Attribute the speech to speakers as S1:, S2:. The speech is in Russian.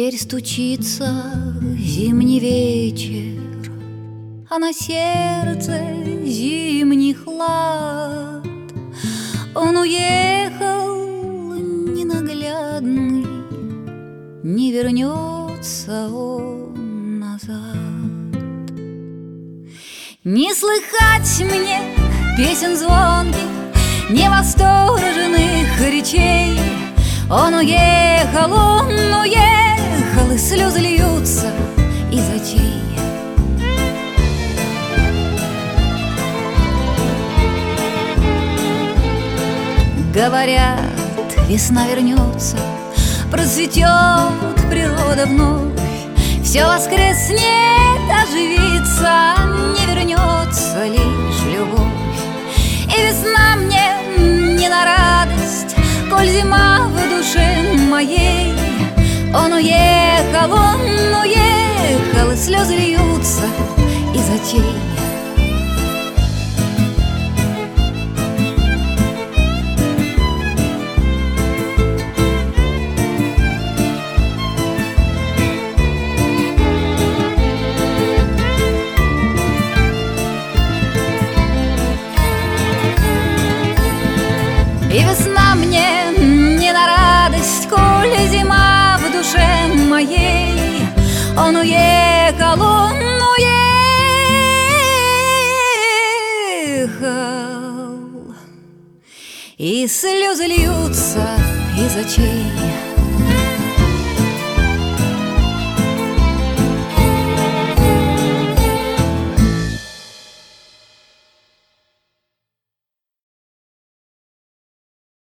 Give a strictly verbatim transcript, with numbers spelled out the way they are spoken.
S1: дверь стучится зимний вечер, а на сердце зимний хлад. Он уехал ненаглядный, не вернется он назад. Не слыхать мне песен звонких, не восторженных речей. Он уехал, он уехал, и слезы льются из очей. Говорят, весна вернется, процветет природа вновь, все воскреснет, оживится, не вернется лишь любовь. И весна мне не на радость, коль зима в душе моей. Он уехал, он уехал, и слезы льются из очей. И весна мне не на радость, коль зима в душе моей. Он уехал, он уехал, и слезы льются из очей.